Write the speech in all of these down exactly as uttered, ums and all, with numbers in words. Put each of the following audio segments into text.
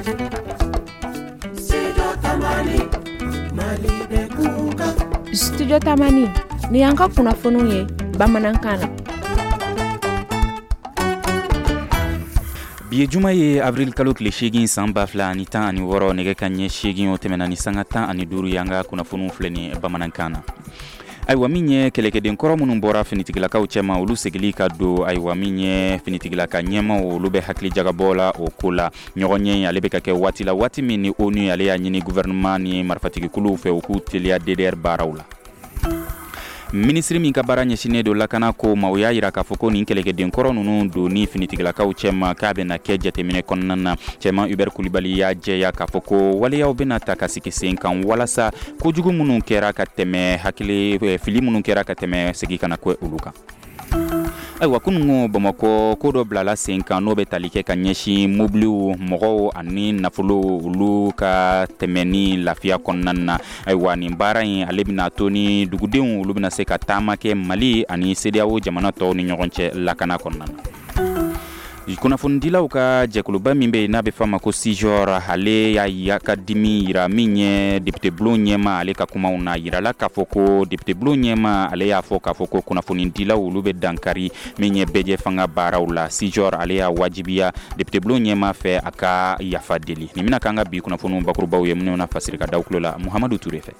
Studio Tamani ni yanka kunnafoniw ye bamanankan na. Bi ye juma ye avril kalo tile segin san ba fila ani tan ani wɔɔrɔ nɛgɛ ka ɲɛ segin o tɛmɛna ni sanga tan ani duuru yanga kunnafoniw filɛ ni bamanankan na. Ayiwa min ye kɛlɛkɛden kɔrɔ minnu bɔra finitigilakaw cɛma olu segili ka don ayiwa min ye finitigilaka ɲɛmaw olu bɛ hakili jagabɔ la o ko la ɲɔgɔn ɲɛ ale bɛ ka kɛ waati la waati min ni ONU ale y'a ɲini gouvernement ni marifatigikuluw fɛ u k'u teliya D D R baaraw la. Ministri min ka baara ɲɛsinnen don lakana ko ma o y'a yira k'a fɔ ko nin kɛlɛkɛden kɔrɔ ninnu don ni finitigilakaw cɛma k'a bɛna kɛ jateminɛ kɔnɔna na. Cɛman Hubert Kulibali y'a jɛya k'a fɔ ko waleyaw bɛna ta ka sigi sen kan walasa kojugu minnu kɛra ka tɛmɛ hakili fili minnu kɛra ka tɛmɛ segi kana kɛ olu kan. Ayiwa kunungo Bamakɔ ko dɔ bilala sen kan n'o bɛ tali kɛ ka ɲɛsin mobiliw mɔgɔw ani nafolo olu ka tɛmɛ ni lafiya kɔnɔna na. Ayiwa nin baara in ale bɛna to ni dugudenw olu bɛna se ka taama kɛ Mali ani C D A O jamana tɔw ni ɲɔgɔn cɛ lakana kɔnɔna na. Kunnafonidilaw ka jɛkuluba min bɛ yen n'a bɛ f'a ma ko S I J O R ale y'a ya ka dimi yira min ye député bulon ɲɛma ale ka kumaw na yirala k'a fɔ ko député bulon ɲɛma ale y'a fɔ k'a fɔ ko kunnafonidilaw olu bɛ dankari min ye bɛɛ fanga baaraw la. S I J O R ale y'a wajibiya député bulon ɲɛma fɛ a ka yafa deli. Nin bɛna k'an ka bi kunnafoniw bakurubaw ye minnu na fasiri ka da tulo la Muhamadu Ture fɛ.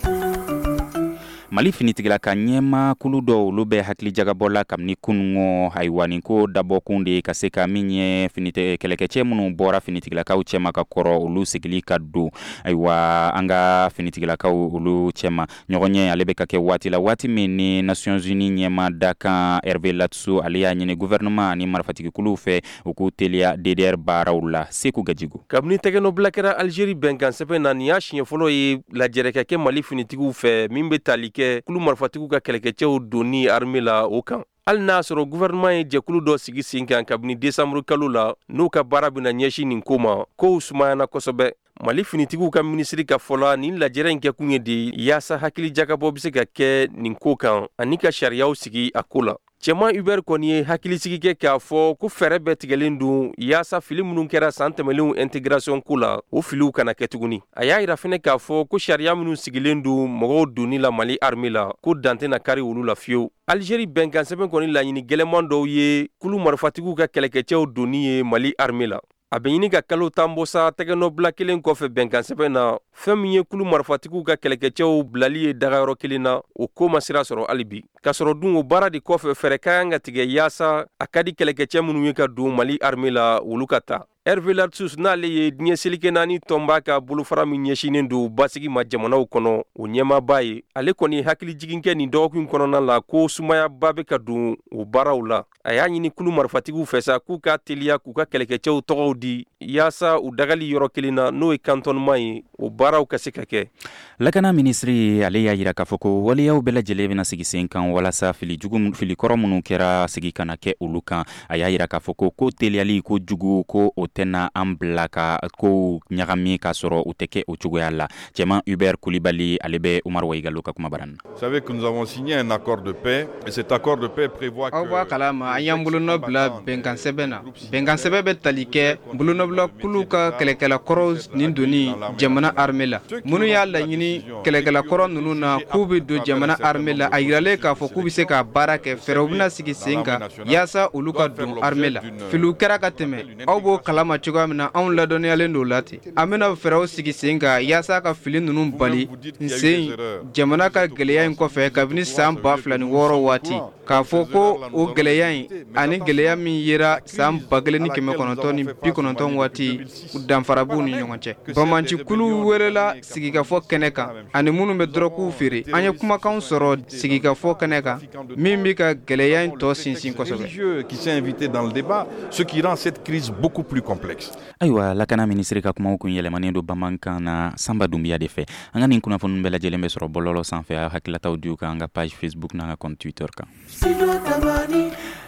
Mali finitigilaka ɲɛma kulu dɔw olu bɛ hakili jagabɔ la kabini kunungo ayiwa nin ko dabɔkun de ka se ka min ye finite kɛlɛkɛcɛ minnu bɔra finitigilakaw cɛma ka kɔrɔ olu segili ka don ayiwa an ka finitigilakaw olu cɛma ɲɔgɔn ɲɛ ale bɛ ka kɛ waati la waati min ni Nations Unies ɲɛma dakan Hervé Latso ale y'a ɲini gouvernement ani marifatigikuluw fɛ u k'u teliya D D R baaraw la. Seku Gajigo kabini tɛgɛnɔbila kɛra Algérie bɛnkan sɛbɛn na nin y'a siɲɛ fɔlɔ ye lajɛrɛ ka kɛ Mali finitigiw fɛ min bɛ tali kɛ kulu marifatigiw ka kɛlɛkɛcɛw donni armée la o kan. Hali n'a sɔrɔ gouvernement ye jɛkulu dɔ sigi sen kan kabini décembre kalo la n'u ka baara bɛna ɲɛsin nin ko ma kow sumayana kosɛbɛ. Mali finitigiw ka ministri ka fɔla nin lajɛrɛ in kɛkun ye de yaasa hakili jagabɔ bɛ se ka kɛ nin ko kan ani ka sariyaw sigi a ko la. Cɛman Hubert kɔni ye hakilisigi kɛ k'a fɔ ko fɛrɛ bɛɛ tigɛlen don yaasa fili minnu kɛra san tɛmɛlenw intégration ko la o filiw kana kɛ tuguni. A y'a yira fɛnɛ k'a fɔ ko sariya minnu sigilen don mɔgɔw donni la Mali armée la ko dan tɛna kari olu la fiyewu. Algérie bɛnkan sɛbɛn kɔni laɲini gɛlɛman dɔw ye kulu marifatigiw ka kɛlɛkɛcɛw donni ye Mali armée la. A bɛ ɲini ka kalo tan bɔ sa tɛgɛnɔbila kelen kɔfɛ bɛnkan sɛbɛn na fɛn min ye kulu marifatigiw ka kɛlɛkɛcɛw bilali ye dagayɔrɔ kelen na o ko ma sira sɔrɔ hali bi. K'a sɔrɔ dun o baara de kɔfɛ fɛrɛ ka kan ka tigɛ yaasa a ka di kɛlɛkɛcɛ minnu ye ka don Mali armée la olu ka taa. Hervé Latsus n'ale ye diɲɛ selike naani tɔnba ka bolofara min ɲɛsinnen don basigi ma jamanaw kɔnɔ o ɲɛmaaba ye ale kɔni hakili jigin kɛ nin dɔgɔkun kɔnɔna la ko sumayaba bɛ ka don o baaraw la. A y'a ɲini kulu marifatigiw fɛ sa k'u ka teliya k'u ka kɛlɛkɛcɛw tɔgɔw di yaasa u dagali yɔrɔ kelen na n'o ye cantonnement ye o baaraw ka se ka kɛ. Lakana ministri ale y'a yira k'a fɔ ko waleyaw bɛɛ lajɛlen bɛna sigi sen kan walasa fili jugu fili kɔrɔ minnu kɛra sigi kana kɛ olu kan. A y'a yira k'a fɔ ko ko teliyali ko jugu ko o tɛna an bila ka ko ɲagami k'a sɔrɔ u tɛ kɛ o cogoya la. Cɛman Hubert Kulibali ale bɛ Umaru Wayigalo ka kuma baran. Vous savez que nous avons signé un accord de paix et cet accord de paix prévoit que aw b'a kalama an y'an bolonɔ bila bɛnkan sɛbɛn na. Bɛnkan sɛbɛn bɛ tali kɛ bolonɔbila kulu ka kɛlɛkɛla kɔrɔw nin donni jamana armée la. Minnu y'a laɲini kɛlɛkɛla kɔrɔ ninnu na k'u bɛ don jamana armée la a yiralen k'a fɔ k'u bɛ se ka baara kɛ fɛɛrɛw bɛna sigi sen kan yaasa olu ka don armée la. Filiw kɛra ka tɛmɛ aw b'o kalama cogoya min na anw ladɔnniyalen don la ten. An bɛna fɛɛrɛw sigi sen kan yaasa ka fili ninnu bali nsen jamana ka gɛlɛya in kɔfɛ kabini san ba fila ni wɔɔrɔ waati k'a fɔ ko o gɛlɛya in ani gɛlɛya min yera san ba kelen ni kɛmɛ kɔnɔntɔn ni bi kɔnɔntɔn waati danfara b'u ni ɲɔgɔn cɛ. Bamancikulu welela sigikafɔ kɛnɛ kan ani minnu bɛ dɔrɔguw feere an ye kumakanw sɔrɔ sigikafɔ kɛnɛ kan min bɛ ka gɛlɛya in tɔ sinsin kosɛbɛ. Qui s'est invité dans le débat, ce qui rend cette crise beaucoup plus complexe. Ayiwa lakana ministri ka kumaw kun yɛlɛmanen don bamanankan na Samba Dumbiya de fɛ. An ka nin kunnafoni bɛɛ lajɛlen bɛ sɔrɔ bɔlɔlɔ sanfɛ a hakilataw di u kan an ka page Facebook n'an ka compte Twitter kan.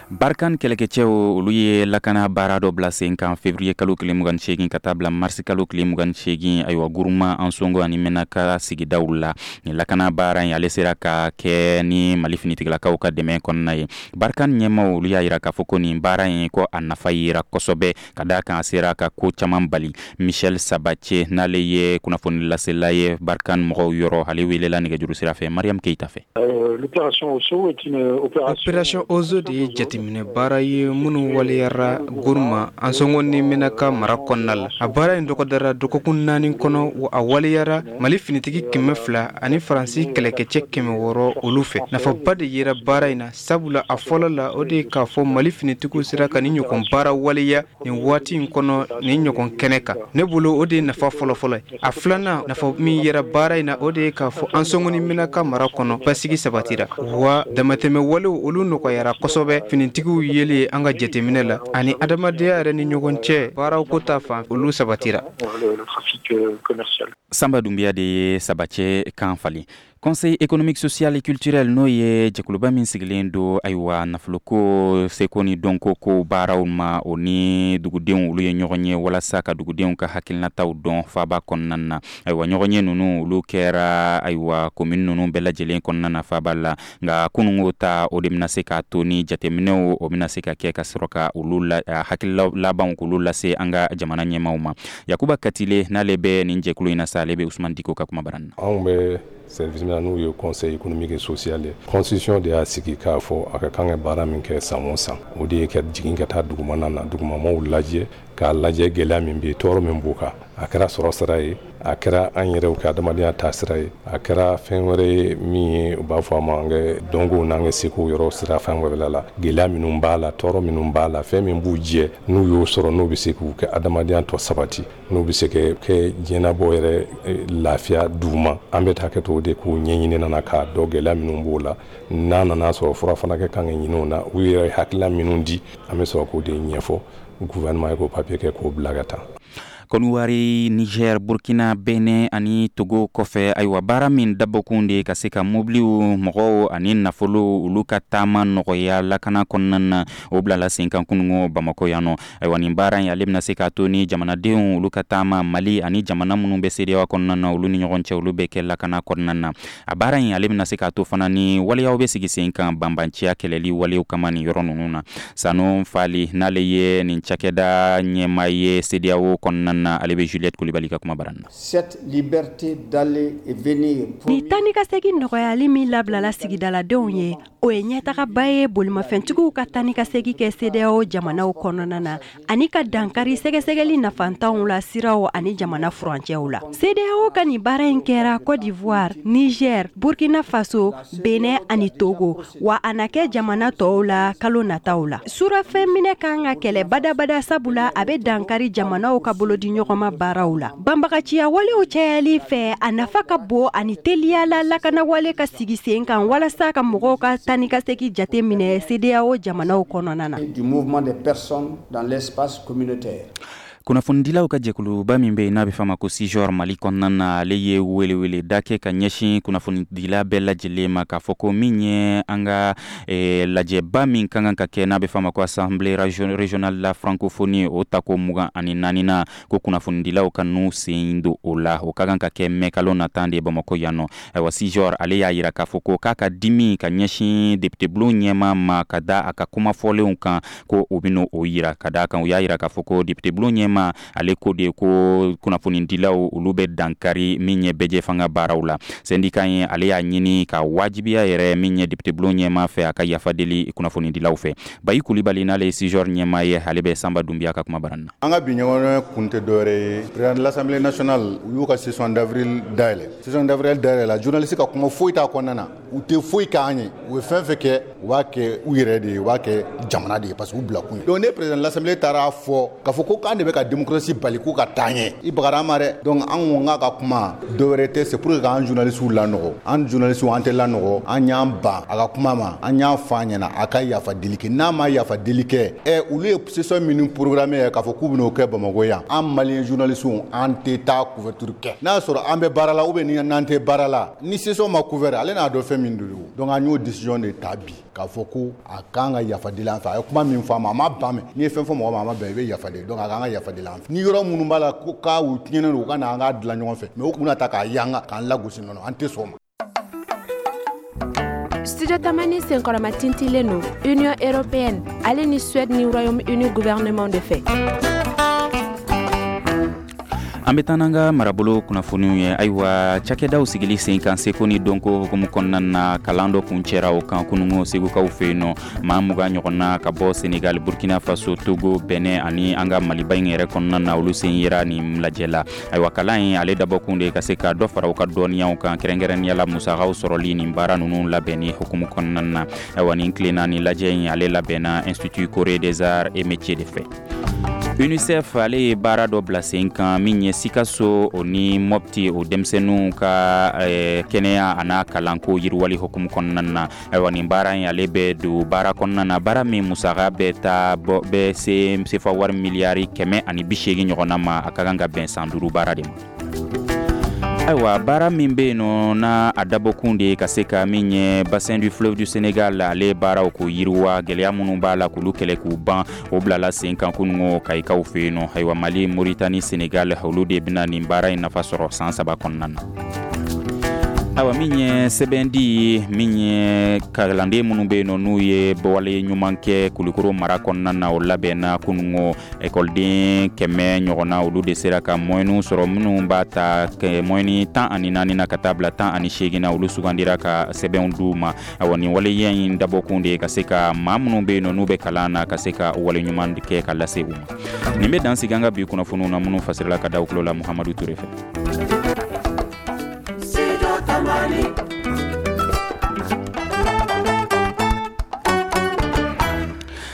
Barkan kɛlɛkɛcɛw olu ye lakana baara dɔ bila sen kan février kalo tile mugan ni seegin ka taa bila mars kalo tile mugan ni seegin ayiwa groupement Ansongo ani Menaka sigidaw la ni lakana baara in ale sera ka kɛ ni Mali finitigilakaw ka dɛmɛ kɔnɔna ye. Barkan ɲɛmaw olu y'a yira k'a fɔ ko nin baara in ko a nafa yira kosɛbɛ ka d'a kan a sera ka ko caman bali. Michel Sabache n'ale ye kunnafoni lasela ye Barkan mɔgɔw yɔrɔ ale welela nɛgɛjuru sira fɛ Mariam Keita fɛ. L'opération Ozo est une opération Opération Ozo de ye jateminɛ baara ye minnu waliyara groupement Ansongo ni Menaka mara kɔnɔna la. A baara in dɔgɔdara dɔgɔkun naani kɔnɔ wa a waliyara Mali finitigi kɛmɛ fila ani Faransi kɛlɛkɛcɛ kɛmɛ wɔɔrɔ olu fɛ. Nafaba de yera baara in na sabula a fɔlɔ la o de ye k'a fɔ Mali finitigiw sera ka ni ɲɔgɔn baara waliya nin waati in kɔnɔ ni ɲɔgɔn kɛnɛ kan. Ne bolo o de ye nafa fɔlɔfɔlɔ ye. A filanan nafa min yera baara in na o de ye k'a fɔ Ansongo ni Menaka mara kɔnɔ basigi sabatira wa damatɛmɛ walew olu nɔgɔyara kosɛbɛ finitigiw yeli an ka jateminɛ la ani adamadenya yɛrɛ ni ɲɔgɔn cɛ baaraw ko ta fan olu sabatira. Samba Doumbia de ye Sabache kan fali. Conseil économique, social et culturel no ye jɛkuluba min sigilen do ayiwa nafoloko seko ni dɔnko ko baaraw ma o ni dugudenw olu ye ɲɔgɔn ye walasa ka dugudenw ka hakilinataw dɔn faaba kɔnɔna na ayiwa ɲɔgɔn ye ninnu olu kɛra ayiwa commune ninnu bɛɛ lajɛlen kɔnɔna na faaba la nka kunungo ta o de bɛna se k'a to ni jateminɛw o bɛna se ka kɛ ka sɔrɔ ka olu la hakilila labanw k'olu lase an ka jamana ɲɛmaw ma. Yakuba Katile n'ale bɛ nin jɛkulu in na sa ale bɛ Usman Diko ka kuma baran na. Anw bɛ service min na n'o ye conseil économique et social ye constitution de y'a sigi k'a fɔ a ka kan ka baara min kɛ san o san o de ye ka jigin ka taa dugumana na dugumamaw lajɛ k'a lajɛ gɛlɛya min bɛ tɔɔrɔ min b'u kan a kɛra sɔrɔ sira ye a kɛra an yɛrɛw ka adamadenya taa sira ye a kɛra fɛn wɛrɛ ye min ye u b'a fɔ a ma an ka dɔnkow n'an ka sekow yɔrɔ sira fɛn wɛrɛ la gɛlɛya minnu b'a la tɔɔrɔ minnu b'a la fɛn min b'u jɛ n'u y'o sɔrɔ n'u bɛ se k'u kɛ adamadenya tɔ sabati n'u bɛ se ka kɛ diɲɛnabɔ yɛrɛ lafiya d'u ma an bɛ taa kɛ to de k'u ɲɛɲini nana k'a dɔn gɛlɛya minnu b'o la n'a nana sɔrɔ fura fana kɛ kan ka ɲini o na u yɛrɛ hakilina minnu di an bɛ sɔrɔ k'o de ɲɛfɔ gouvernement ye k'o papier kɛ k'o bila ka taa. Konwari, Niger, Burkina, Benin ani Togo kɔfɛ ayiwa baara min dabɔkun de ka se ka mobiliw mɔgɔw ani nafolo olu ka taama nɔgɔya lakana kɔnɔna na o bilala sen kan kunungo Bamako yan nɔ ayiwa nin baara in ale bɛna se k'a to ni jamanadenw olu ka taama Mali ani jamana minnu bɛ C E D E A O kɔnɔna na olu ni ɲɔgɔn cɛ olu bɛ kɛ lakana kɔnɔna na a baara in ale bɛna se k'a to fana ni waleyaw bɛ sigi sen kan banbanciya kɛlɛli waleyaw kama nin yɔrɔ ninnu na Sano Fali n'ale ye nin cakɛda ɲɛmaa ye C E D E A O kɔnɔna ale bɛ Juliette Koulibaly ka kuma baran na. Cette liberté d'aller et venir. Ni tani ka segin nɔgɔyali min labilala sigidaladenw ye o ye ɲɛtagaba ye bolimafɛntigiw ka tani ka segi kɛ C E D E A O jamanaw kɔnɔna na ani ka dankari sɛgɛsɛgɛli nafantanw la siraw ani jamana furancɛw la. C E D E A O ka nin baara in kɛra Côte d'Ivoire, Niger, Burkina Faso, Benin ani Togo wa a na kɛ jamana tɔw la kalo nataw la. Surafɛn minɛ kan ka kɛlɛ badabada sabula a bɛ dankari jamanaw ka bolodi ɲɔgɔnma baaraw la. Banbagaciya walew cayali fɛ a nafa ka bon ani teliya la lakana wale ka sigi sen kan walasa ka mɔgɔw ka tani ka segi jate minɛ C E D E A O jamanaw kɔnɔna na. Du mouvement des personnes dans l'espace communautaire. Kunnafonidilaw ka jɛkuluba min bɛ yen n'a bɛ f'a ma ko Sijor Mali kɔnɔna na ale ye welewele da kɛ ka ɲɛsin kunnafonidila bɛɛ lajɛlen ma k'a fɔ ko min ye an ka lajɛba min kan ka kɛ n'a bɛ f'a ma ko Assemblée régionale la francophonie o ta ko mugan ani naani na ko kunnafonidilaw ka n'u sen don o la o ka kan ka kɛ mɛ kalo natan de Bamako yan nɔ ayiwa Sijor ale y'a yira k'a fɔ ko k'a ka dimi ka ɲɛsin député bulon ɲɛma ma ka da a ka kumafɔlenw kan ko o bɛ n'o yira ka da kan u y'a yira k'a fɔ ko député bulon ɲɛma ale ko de ko kunnafonidilaw olu bɛ dankari min ye bɛɛ fanga baaraw la syndicat ye ale y'a ɲini ka wajibiya yɛrɛ min ye député bulon ɲɛma fɛ a ka yafa deli kunnafonidilaw fɛ Bayi Kulibali n'ale ye Sijor ɲɛma ye ale bɛ Samba Doumbia ka kuma baran na. An ka bi ɲɔgɔn kun tɛ dɔwɛrɛ ye président de l'Assemblée nationale u y'u ka session d'avril dayɛlɛ session d'avril dayɛlɛ la journaliste ka kuma foyi t'a kɔnɔna na u tɛ foyi k'an ye u ye fɛn fɛn kɛ u b'a kɛ u yɛrɛ de ye u b'a kɛ jamana de ye parce que u bila kun ye donc ne président de l'Assemblée taara fɔ k'a fɔ ko k'an de bɛ ka démocratie bali k'u ka taa ɲɛ i bagara ma dɛ donc an ko k'a ka kuma dɔwɛrɛ tɛ c'est pour que k'an journalistes lanɔgɔ an journalistes an tɛ lanɔgɔ an y'an ban a ka kuma ma an y'a fɔ an ɲɛna a ka yafa deli kɛ n'a ma yafa deli kɛ ɛ olu ye session minnu programme ye k'a fɔ k'u bɛn'o kɛ Bamako yan an malien journalistes an tɛ taa couverture kɛ n'a sɔrɔ an bɛ baara la ou bien n'an tɛ baara la ni session ma couvert ale n'a dɔn fɛn min don donc an y'o décision de ta bi k'a fɔ ko a kan ka yafa dila an fɛ a ye kuma min fɔ a ma a ma ban mɛn n'i ye fɛn fɔ mɔgɔ ma a ma bɛn i bɛ yafa de donc a kan ka yafa dila an fɛ ni yɔrɔ minnu b'a la ko k'a u tiɲɛnen don u ka na an k'a dilan ɲɔgɔn fɛ mais u kunna ta k'a yanga k'an lagosi nɔnɔ an tɛ sɔn o ma. Studio Tamani senkɔrɔma tintilen no Union Européenne ale ni Suède ni Royaume-Uni gouvernement de fait. An bɛ taa n'an ka marabolo kunnafoniw ye ayiwa cakɛdaw sigili sen kan seko ni dɔnko hukumu kɔnɔna na kalan dɔ kun cɛra o kan kunungo segukaw fɛ yen nɔ maa mugan ɲɔgɔnna ka bɔ Senegal, Burkina Faso, Togo, Benin ani an ka Maliba in yɛrɛ kɔnɔna na olu sen yera nin lajɛ la ayiwa kalan in ale dabɔkun de ka se ka dɔ fara u ka dɔnniyaw kan kɛrɛnkɛrɛnnenya la musakaw sɔrɔli nin baara ninnu labɛnni hukumu kɔnɔna na ayiwa nin tilenna nin lajɛ in ale labɛnna Institut Corée des Arts et Métiers de fait. UNICEF ale ye baara dɔ bila sen kan min ye Sikaso o ni Mopti o denmisɛnninw ka eh, kɛnɛya a n'a kalanko yiriwali hukumu kɔnɔna na ayiwa nin baara in ale bɛ don baara kɔnɔna na baara min musaka bɛ taa bɛ se sefa wari miliyari kɛmɛ ani bi seegin ɲɔgɔnna ma a ka kan ka bɛn san duuru baara de ma. Ayiwa baara min bɛ yen nɔ na a dabɔkun de ka se ka min ye bassin du fleuve du Sénégal ale baaraw ko yiriwa gɛlɛya minnu b'a la k'olu kɛlɛ k'u ban o bilala sen kan kunungo kayikaw fɛ yen nɔ ayiwa Mali, Mauritanie, Sénégal olu de bɛna nin baara in nafa sɔrɔ san saba kɔnɔna na. Awa min ye sɛbɛndi ye min ye kalanden minnu bɛ yen nɔ n'u ye bɔwale ɲuman kɛ Kulukoro mara kɔnɔna na o labɛnna kunungo ekɔliden kɛmɛ ɲɔgɔnna olu de sera ka moyenne sɔrɔ minnu b'a ta moyenne tan ani naani na ka taa bila tan ani seegin na olu sugandira ka sɛbɛnw d'u ma awa nin waleya in dabɔkun de ka se ka maa minnu bɛ yen nɔ n'u bɛ kalan na ka se ka wale ɲuman kɛ ka lase u ma nin bɛ dan sigi an ka bi kunnafoniw na minnu fasirila ka da u tulo la Muhamadu Ture fɛ.